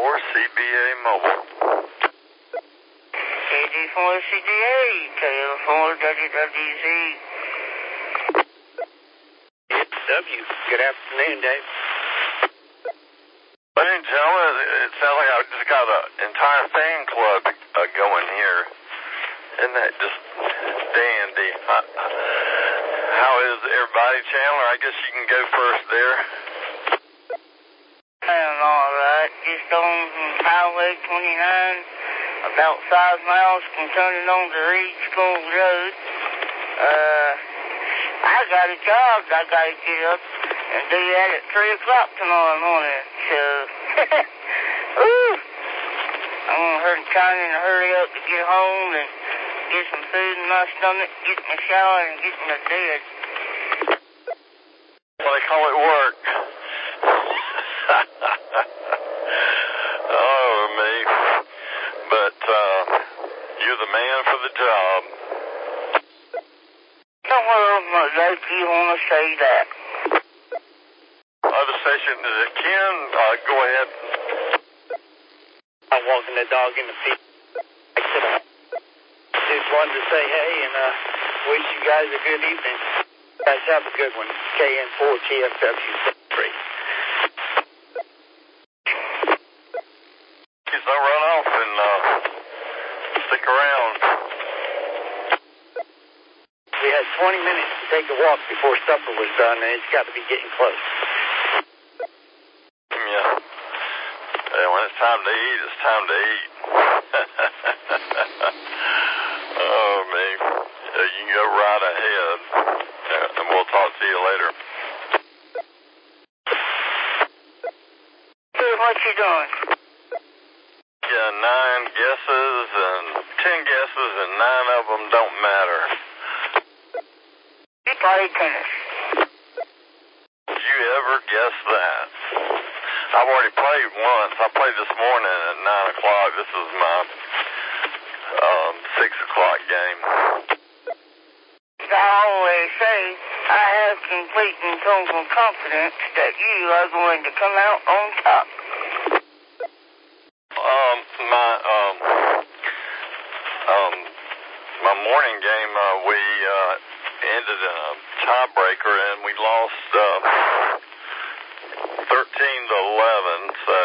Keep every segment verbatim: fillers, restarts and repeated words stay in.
for C B A Mobile. K D four C D A, K L four W W Z. It's W. Good afternoon, Dave. Ladies and gentlemen, it sounds like I just got an entire fan club uh, going here. Isn't that just dandy? Uh, how is everybody? Chandler, I guess you can go first there. I'm all right. Just on Highway twenty-nine, about five miles from turning on to Reed School Road. Uh, I got a job. I got to get up and do that at three o'clock tomorrow morning. So, ooh, I'm going to trying to hurry up to get home and get some food in my stomach, get in the shower, and get in the bed. Well, they call it work. Oh, me. But uh, you're the man for the job. Somewhere on my life you want to say that. Other station, is it Ken? Uh, go ahead. I'm walking the dog in the field. Just wanted to say hey and uh, wish you guys a good evening. You guys have a good one. K N four T F W three. Please don't run off and uh, stick around. We had twenty minutes to take a walk before supper was done, and it's got to be getting close. Yeah. Yeah, when it's time to eat, it's time to eat. Oh, me. Yeah, you can go right ahead, yeah, and we'll talk to you later. Hey, what you doing? Yeah, nine guesses and ten guesses, and nine of them don't matter. You play tennis. Did you ever guess that? I've already played once. I played this morning at nine o'clock. This is my um, six o'clock game. I always say I have complete and total confidence that you are going to come out on top. Um, my um, um, my morning game, uh, we uh, ended in a tiebreaker, and we lost uh, thirteen to eleven. So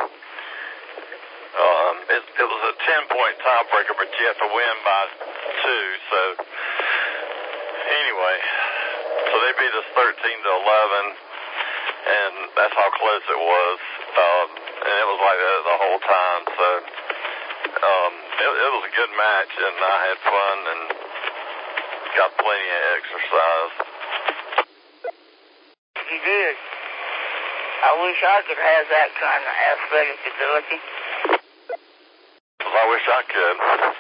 um, it, it was a ten-point tiebreaker, but you have to win by two. So anyway, so they beat us thirteen to eleven, and that's how close it was. Um, and it was like that the whole time. So um, it, it was a good match, and I had fun and got plenty of exercise. You did. I wish I could have that kind of athletic ability. Well, I wish I could.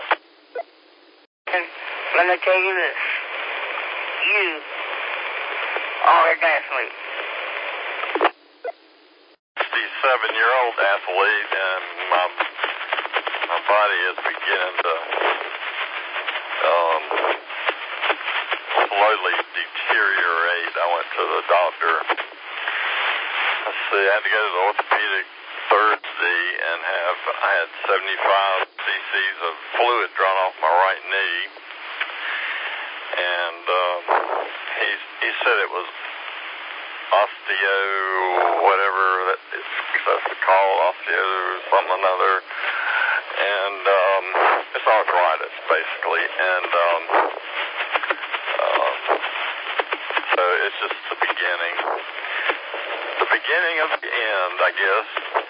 And let me tell you this. You are an athlete. sixty-seven-year-old athlete, and my my body is beginning to um, slowly deteriorate. I went to the doctor. Let's see, I had to go to the orthopedic Thursday and have I had seventy-five cc's of fluid drawn off my right knee, and um, he he said it was osteo, whatever that is supposed to call osteo something another, and um, it's arthritis basically, and um, um, so it's just the beginning, the beginning of the end, I guess.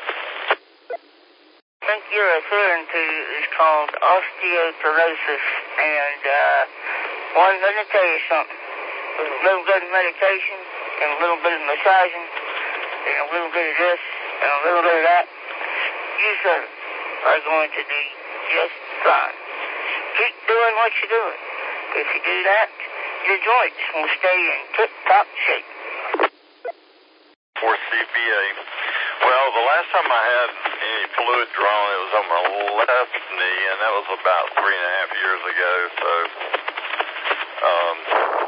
I think you're referring to is called osteoporosis, and uh, well, let me tell you something. With a little bit of medication, and a little bit of massaging, and a little bit of this, and a little bit of that, you, sir, are going to do just fine. Keep doing what you're doing. If you do that, your joints will stay in tip-top shape. For C B A. Well, the last time I had any fluid drawn, it was on my left knee, and that was about three and a half years ago, so, um,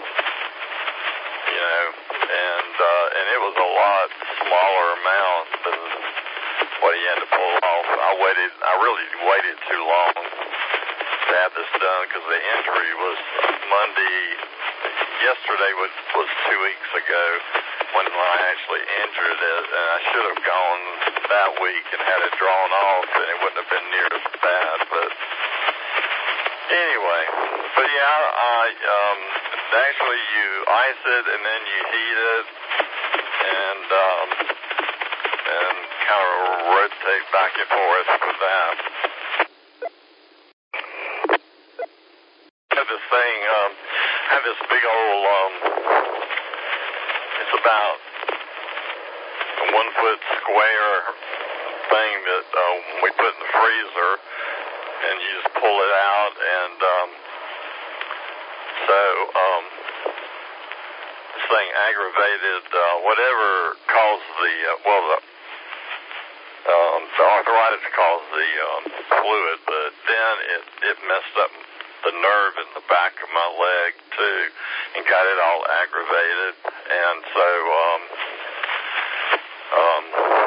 you know, and, uh, and it was a lot smaller amount than what he had to pull off. I waited, I really waited too long to have this done because the injury was Monday. Yesterday was, was two weeks ago when I actually injured it, and I should have gone that week and had it drawn off, and it wouldn't have been near as bad. But anyway, but yeah, I um, actually you ice it and then you heat it, and um, and kind of rotate back and forth with that. I have this thing, um, I have this big old, um, it's about a one foot square thing that uh, we put in the freezer, and you just pull it out, and um, so um, this thing aggravated uh, whatever caused the, uh, well, the, um, the arthritis caused the um, fluid, but then it, it messed up the nerve in the back of my leg too, and got it all aggravated, and so um, um,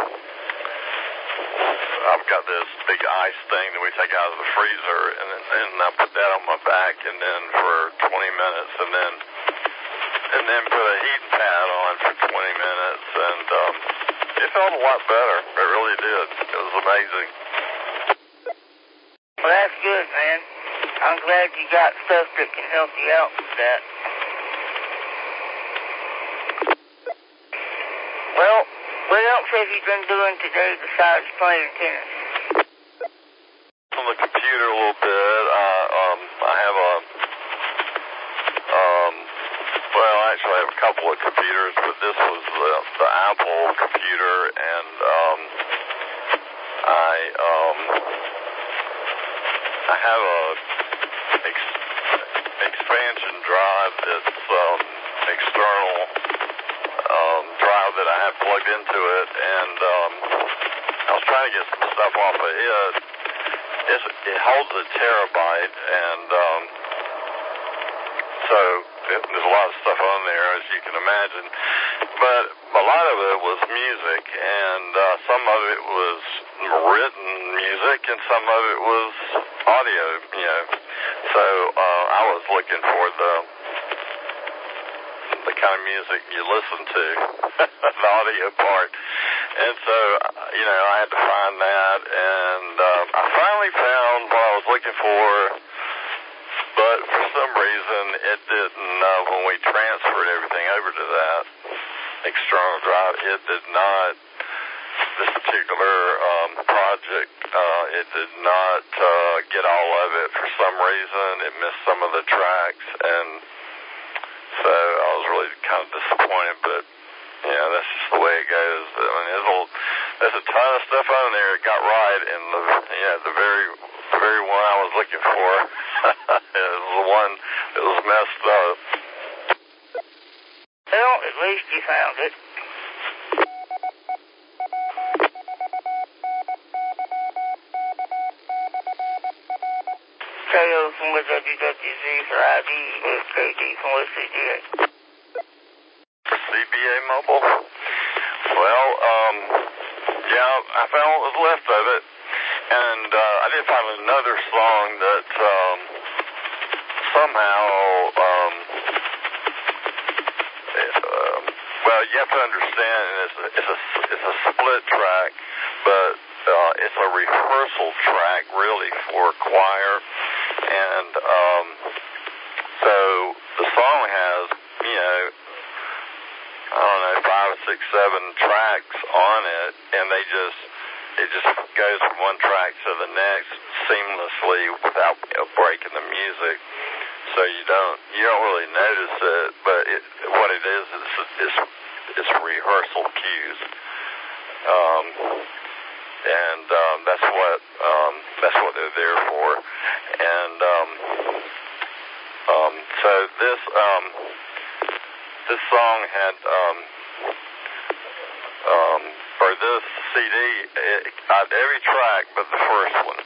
I've got this big ice thing that we take out of the freezer, and, and I put that on my back, and then for twenty minutes, and then and then put a heating pad on for twenty minutes, and um, it felt a lot better. It really did. It was amazing. Well, that's good, man. I'm glad you got stuff that can help you out with that. Well, what else have you been doing today besides playing tennis? On the computer a little bit. Uh, um, I have a, um, well, actually I have a couple of computers, but this was the, the Apple computer, and um, I, um, I have a ex- expansion drive that's um, external um, drive that I have plugged into it, and um, I was trying to get some stuff off of it. It's, it holds a terabyte, and um, so it, there's a lot of stuff on there, as you can imagine. But a lot of it was music, and uh, some of it was written music, and some of it was audio, you know. So uh, I was looking for the the kind of music you listen to, the audio part. And so, you know, I had to find that, and um, I finally found what I was looking for, but for some reason it didn't, uh, when we transferred everything over to that external drive, it did not, this particular um, project, uh, it did not uh, get all of it for some reason. It missed some of the tracks, and so I was really kind of disappointed, but yeah, that's just the way it goes. I mean, there's a, there's a ton of stuff on there that got right, and the yeah, the very the very one I was looking for is the one that was messed up. Well, at least you found it. K O from the W W Z for I D with K D from the C B A. C B A Mobile? Well, um, yeah, I found what was left of it, and uh, I did find another song that um, somehow, um, it, um, well, you have to understand, it's a, it's a, it's a split track, but uh, it's a rehearsal track, really, for choir, and um, so the song has, you know, I don't know, five or six, seven tracks on it, and they just, it just goes from one track to the next seamlessly without, you know, breaking the music. So you don't, you don't really notice it, but it, what it is, is it's, it's rehearsal cues. Um, and um, that's what, um, that's what they're there for. And um, um, so this, um, This song had, um, um, for this C D, it, uh, every track but the first one.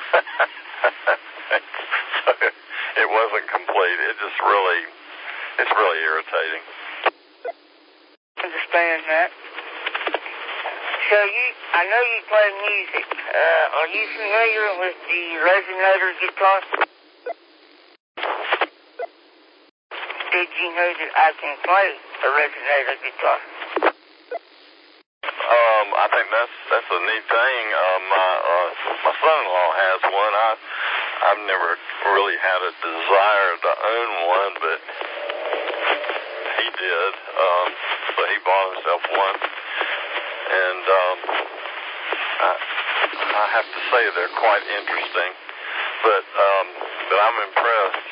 So it wasn't complete. It just really, it's really irritating. Understand that. So you I know you play music. Uh, are you familiar with the resonator guitar? Did you know that I can play a resonator guitar? Um, I think that's that's a neat thing. Um, my uh, my son-in-law has one. I I've never really had a desire to own one, but he did. Um, so he bought himself one, and um, I, I have to say they're quite interesting. But um, but I'm impressed.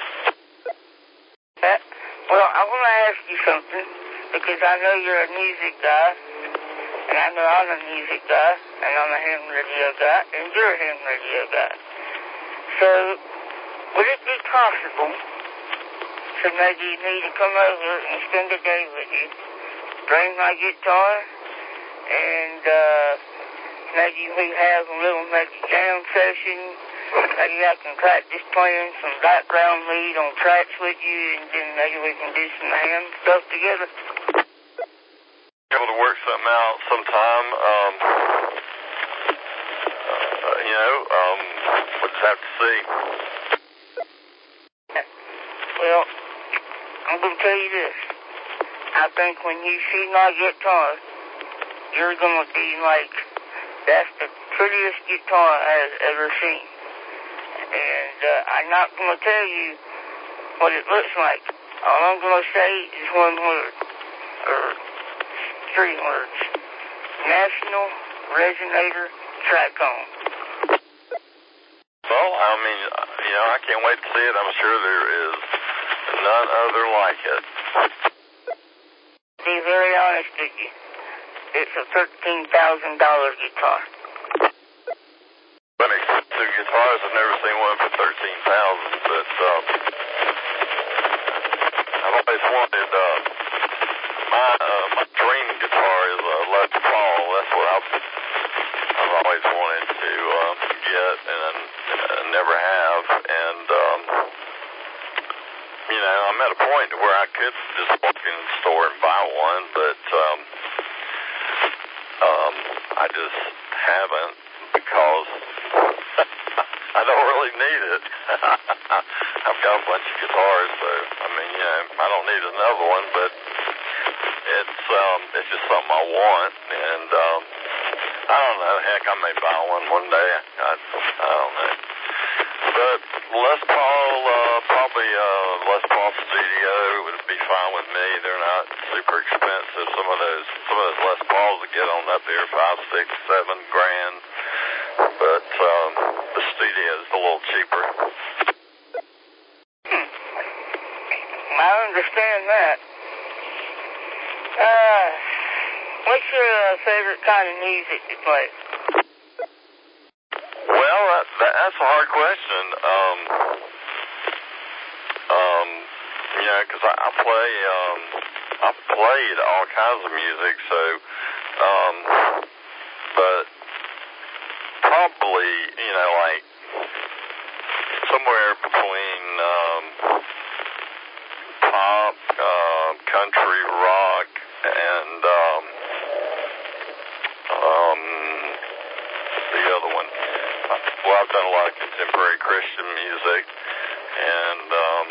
Uh, well, I want to ask you something because I know you're a music guy. And I know I'm a music guy, and I'm a ham radio guy, and you're a ham radio guy. So, would it be possible for maybe me to come over and spend a day with you, bring my guitar, and uh, maybe we have a little maybe jam session? Maybe I can practice playing some background lead on tracks with you, and then maybe we can do some ham stuff together. Able to work something out sometime. Um, uh, you know, um, we'll just have to see. Well, I'm going to tell you this. I think when you see my guitar, you're going to be like, that's the prettiest guitar I've ever seen. And uh, I'm not going to tell you what it looks like. All I'm going to say is one word, or three words. National Resonator Tricone. Well, I mean, you know, I can't wait to see it. I'm sure there is none other like it. To be very honest with you, it's a thirteen thousand dollars guitar. But expensive guitars, I've never seen one for thirteen thousand dollars, but um, I've always wanted, uh, my, uh, my dream guitar is a Les Paul. That's what I've, I've always wanted to uh, get and uh, never have. And, um, you know, I'm at a point where I could just walk in the store and buy one, but um, um, I just haven't because I don't really need it. I've got a bunch of guitars, so, I mean, you know, I don't need another one, but it's um, it's just something I want, and um, I don't know, heck, I may buy one one day. I, I don't know. But Les Paul, uh, probably uh, Les Paul Studio would be fine with me. They're not super expensive. Some of those, some of those Les Pauls that get on up there five, six, seven grand. But um, the studio is a little cheaper. Hmm. I understand that. Uh, what's your uh, favorite kind of music to play? Well, that, that, that's a hard question. Um, um, you know, because I, I play, um, I've played all kinds of music, so, um, but probably, you know, like somewhere between um, pop, uh, country, rock, and um, um, the other one. Well, I've done a lot of contemporary Christian music, and um,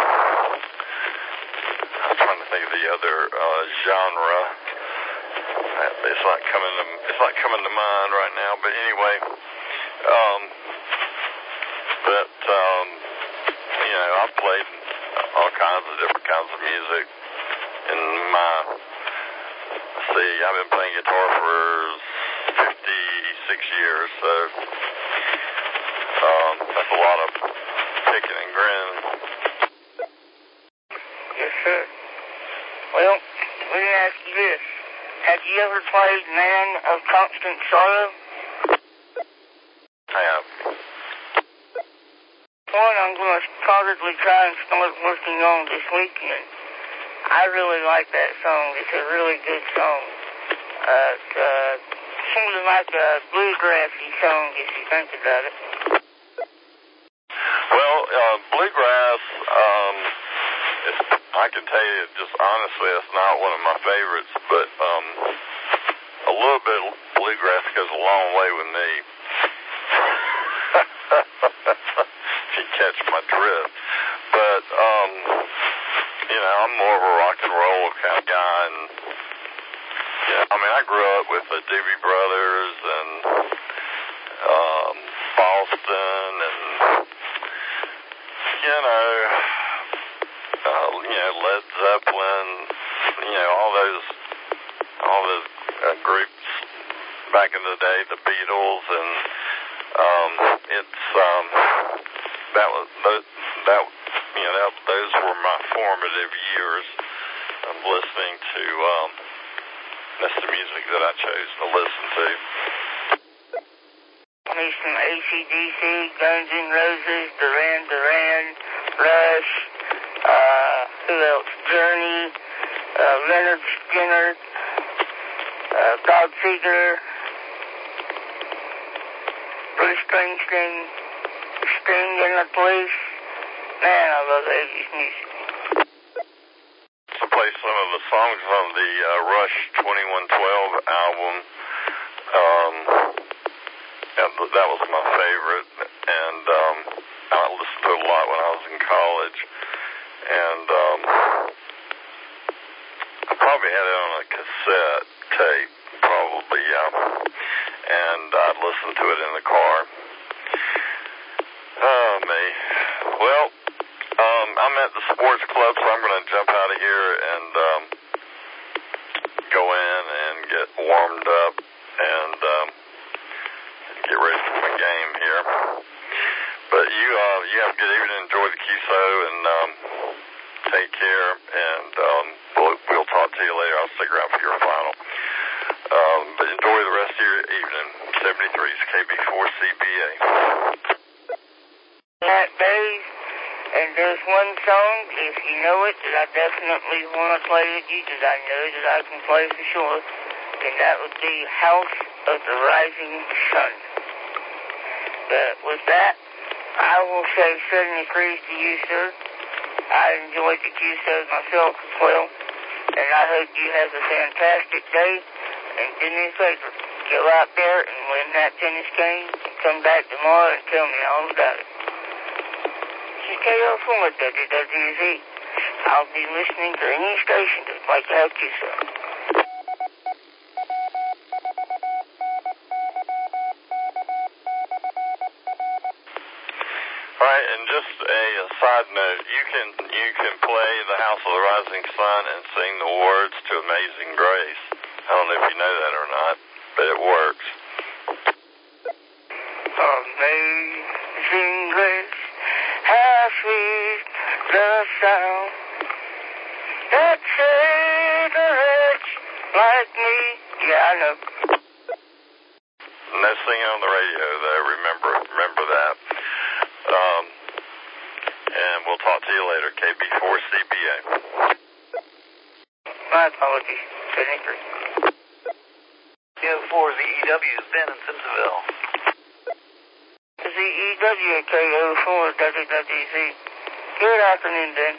I'm trying to think of the other uh, genre. It's not coming to it's not coming to mind right now. But anyway, um, but um, you know, I've played all kinds of different kinds of music in my. See, I've been playing guitar for fifty-six years, so um, that's a lot of kicking and grinning. Yes, sir. Well, let me ask you this. Have you ever played Man of Constant Sorrow? I have. One I'm going to probably try and start working on this weekend. I really like that song. It's a really good song. Uh, it's uh, sort of like a bluegrassy song, if you think about it. Well, uh, bluegrass, um, is, I can tell you just honestly, it's not one of my favorites, but um, a little bit of bluegrass goes a long way with me. If you catch my drift. But, um, you know, I'm more of a rock and roll kind of guy. And, yeah, I mean, I grew up with the Doobie Brothers and um, Boston and, you know, uh, you know, Led Zeppelin, you know, all those, all those uh, groups back in the day, the Beatles, and um, it's um, that was that, that you know that, those were my formative years of listening to. Um, that's the music that I chose to listen to. Me some A C D C, Guns N' Roses, Duran Duran, Rush, uh, who else? Journey, uh, Leonard Skinner, uh, Bob Seger, Bruce Springsteen, Sting and the Police. Man, I love eighties music. To play some of the songs on the uh, Rush twenty-one twelve album. Um, and that was my favorite, and um, I listened to it a lot when I was in college. And um, I probably had it on a cassette tape, probably, yeah. And I'd listen to it in the car. Oh, me. Well, um, I'm at the sports club, so I'm going to jump out of here and um, go in and get warmed up and um, get ready for my game here. But you, uh, you have a good evening. Enjoy the Q S O, and um, take care. And um, we'll, we'll talk to you later. I'll stick around for your final. Um, but enjoy the rest of your evening. seventy-three is K B four C B A. That Dave, and there's one song, if you know it, that I definitely want to play with you, that I know that I can play for sure, and that would be House of the Rising Sun. But with that, I will say seventy-three to you, sir. I enjoyed the Q S O myself as well, and I hope you have a fantastic day. And do me a favor, go out there and win that tennis game, and come back tomorrow and tell me all about it. This is K O four W W Z. I'll be listening to any station that's like to have Q S O. All right, and just a, a side note, you can you can play the House of the Rising Sun and sing the words to Amazing Grace. I don't know if you know that or not, but it works. Amazing Grace, how sweet the sound that saved a wretch like me. Yeah, I know. No singing on the radio, though. Remember, remember that. Um, and we'll talk to you later. K B four C B A. My apologies. seventy-three. K O four Z E W is Ben in Simpsonville. Z E W K O four W W Z. Good afternoon, Ben.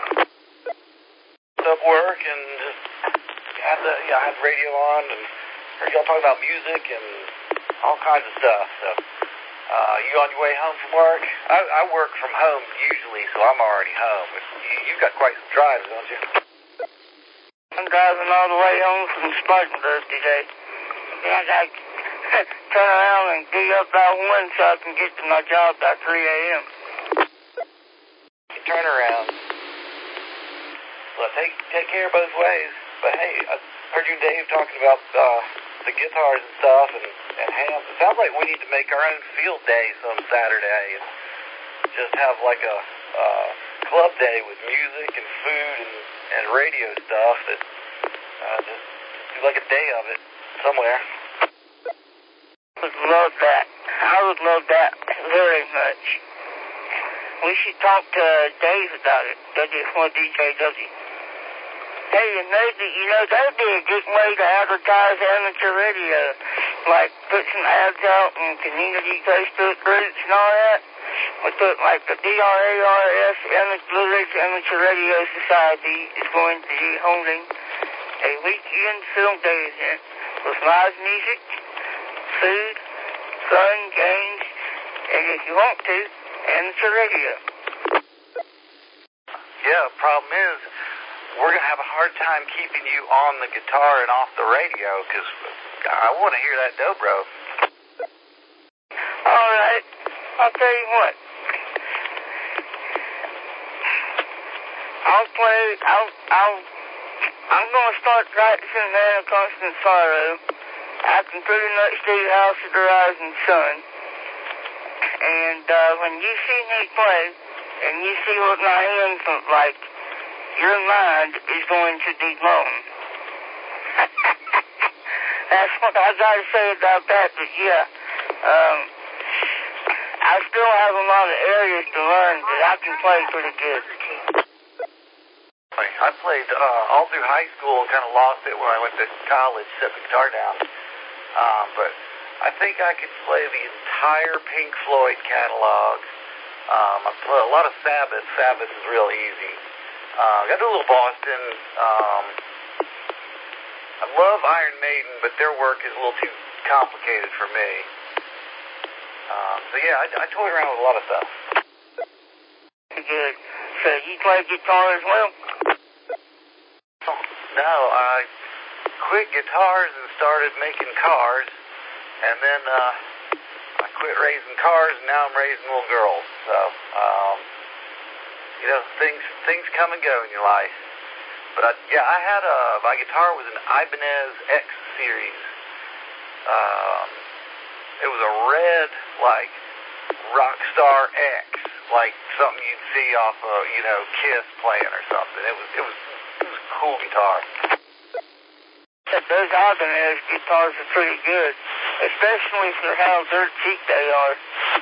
Up work and just had the yeah, I had the radio on and heard y'all talking about music and all kinds of stuff. So, uh, you on your way home from work? I, I work from home usually, so I'm already home. But you, you've got quite some drives, don't you? I'm driving all the way home from Spartanburg today. Then I got to turn around and get up by one so I can get to my job by three a.m. You turn around. Well, take take care both ways. But hey, I heard you and Dave talking about uh, the guitars and stuff and, and hams. It sounds like we need to make our own field day some Saturday and just have like a uh, club day with music and food and, and radio stuff. That uh, just do like a day of it somewhere. I would love that. I would love that very much. We should talk to Dave about it, W four D J W. Hey, and maybe, you know, that would be a good way to advertise amateur radio. Like, put some ads out in community Facebook groups and all that. We put, like, the B R A R S, Blue Ridge Amateur Radio Society is going to be holding a weekend film day event with live music, food, fun, games, and if you want to, amateur radio. Yeah, the problem is, we're going to have a hard time keeping you on the guitar and off the radio, because I want to hear that dobro. All right, I'll tell you what. I'll play, I'll, I'll, I'm going to start practicing Man of Constant Sorrow. I can pretty much do House of the Rising Sun. And uh, when you see me play, and you see what my hands look like, your mind is going to be blown. That's what I got to say about that, but yeah. Um, I still have a lot of areas to learn, but I can play pretty good. I played uh, all through high school, kind of lost it when I went to college, set the guitar down. Um, but I think I could play the entire Pink Floyd catalog. Um, I play a lot of Sabbath. Sabbath is real easy. Uh, I got to do a little Boston. Um, I love Iron Maiden, but their work is a little too complicated for me. Um, so yeah, I, I toyed around with a lot of stuff. Good. So you play guitar as well? No, I quit guitars and started making cars, and then uh, I quit raising cars, and now I'm raising little girls. So, um, you know, things things come and go in your life. But I, yeah, I had a my guitar was an Ibanez X series. Um, it was a red like Rockstar X, like something you'd see off of you know Kiss playing or something. It was it was. It was a cool guitar. Those Ibanez guitars are pretty good, especially for how dirt cheap they are.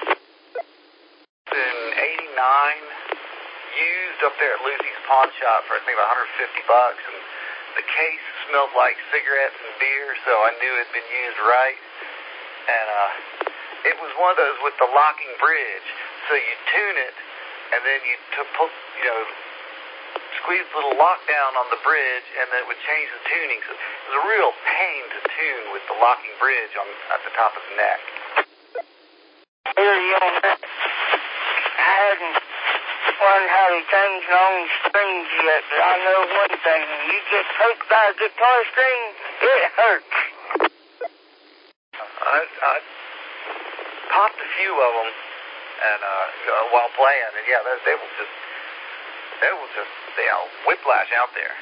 In eighty-nine, used up there at Lucy's Pawn Shop for I think about one hundred fifty bucks, and the case smelled like cigarettes and beer, so I knew it had been used right. And uh, it was one of those with the locking bridge, so you tune it, and then you to put, you know, squeeze a little lockdown on the bridge, and then it would change the tuning. So it was a real pain to tune with the locking bridge on at the top of the neck. Here you on that. I hadn't learned how to change my own strings yet, but I know one thing. When you get poked by a guitar string, it hurts. I, I popped a few of them and uh, while playing, and yeah, they, they will just They will just, you know, whiplash out there.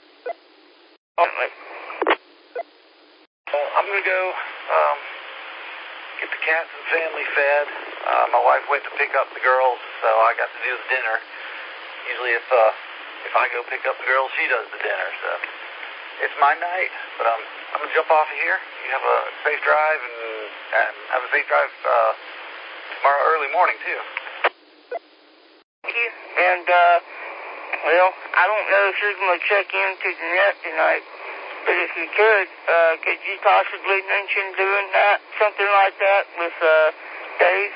Well, I'm going to go um, get the cats and family fed. Uh, my wife went to pick up the girls, so I got to do the dinner. Usually if uh, if I go pick up the girls, she does the dinner. So it's my night, but um, I'm going to jump off of here. You have a safe drive, and, and have a safe drive uh, tomorrow early morning, too. Thank you. And, uh... well, I don't know if you're going to check into the net tonight, but if you could, uh, could you possibly mention doing that, something like that with, uh, Dave?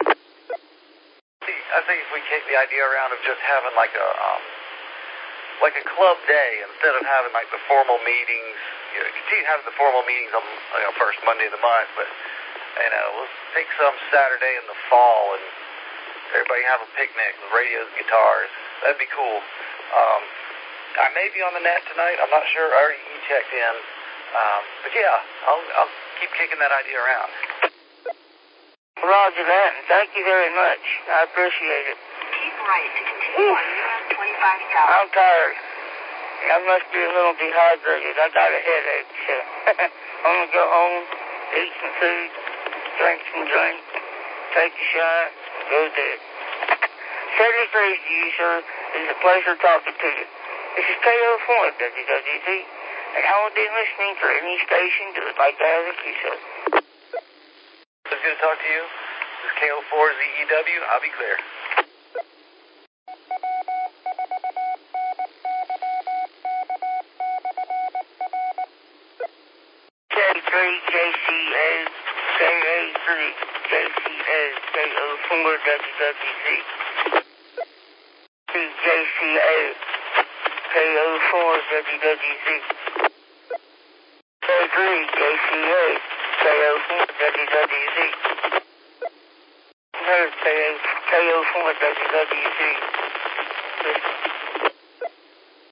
I think if we take the idea around of just having like a, um, like a club day instead of having like the formal meetings, you know, continue having the formal meetings on, you know, first Monday of the month, but, you know, let's take some Saturday in the fall and everybody have a picnic with radios and guitars. That'd be cool. Um, I may be on the net tonight. I'm not sure. I already checked in. Um, but yeah, I'll, I'll keep kicking that idea around. Roger that, and thank you very much. I appreciate it. Keep right to continue on U S twenty-five south. I'm tired. I must be a little dehydrated. I got a headache, so I'm going to go home, eat some food, drink some drink, take a shower, go to bed. seventy-three to you, sir. It's a pleasure talking to you. This is K O four W W Z, and I will be listening for any station that would like to have a key, sir. It's good to talk to you. This is K O four Z E W. I'll be clear. K three J C A, K A three J C A, K O four W W Z. J C A, K O four W W Z. K three, J C A, K O four, W W Z. Another K O four, W W Z.